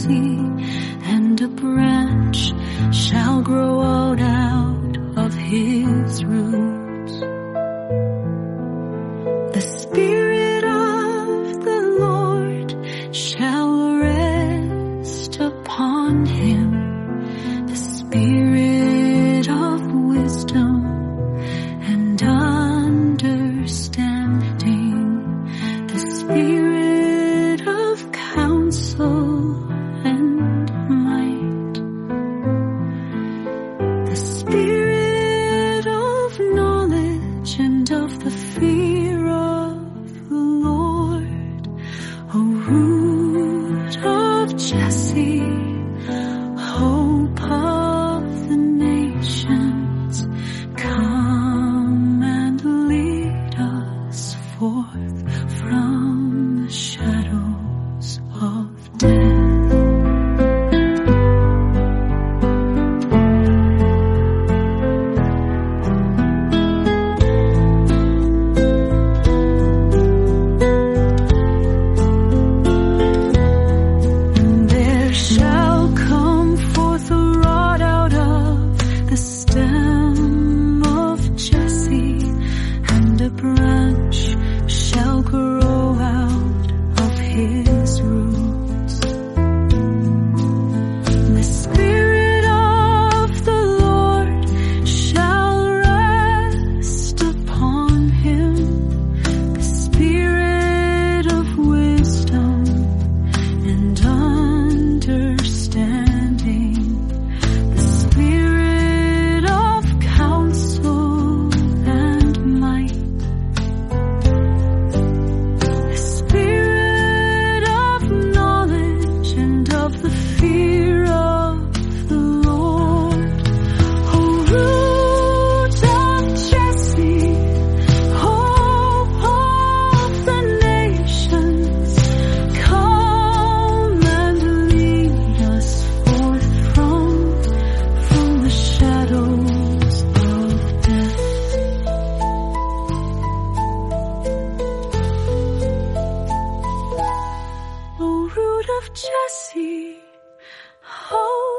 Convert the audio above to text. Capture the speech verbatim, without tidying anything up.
Jesse, and a branch shall grow out out of his roots. The Spirit of the Lord shall rest upon him, the Spirit of wisdom and understanding, the Spirit of counsel and might, the Spirit of knowledge and of the fear of the Lord. O root of Jesse, hope of the nations, come and lead us forth from the shadows of death. There shall come forth a rod out of the stem of Jesse, and a branch shall grow out of his roots. The Spirit of the Lord shall rest upon him, the Spirit of wisdom and understanding, the Spirit of counsel and might, the Spirit of knowledge and of the fear of the Lord. O root of Jesse, hope of the nations, come and lead us forth from, from the shadows of death. O root of Jesse, hope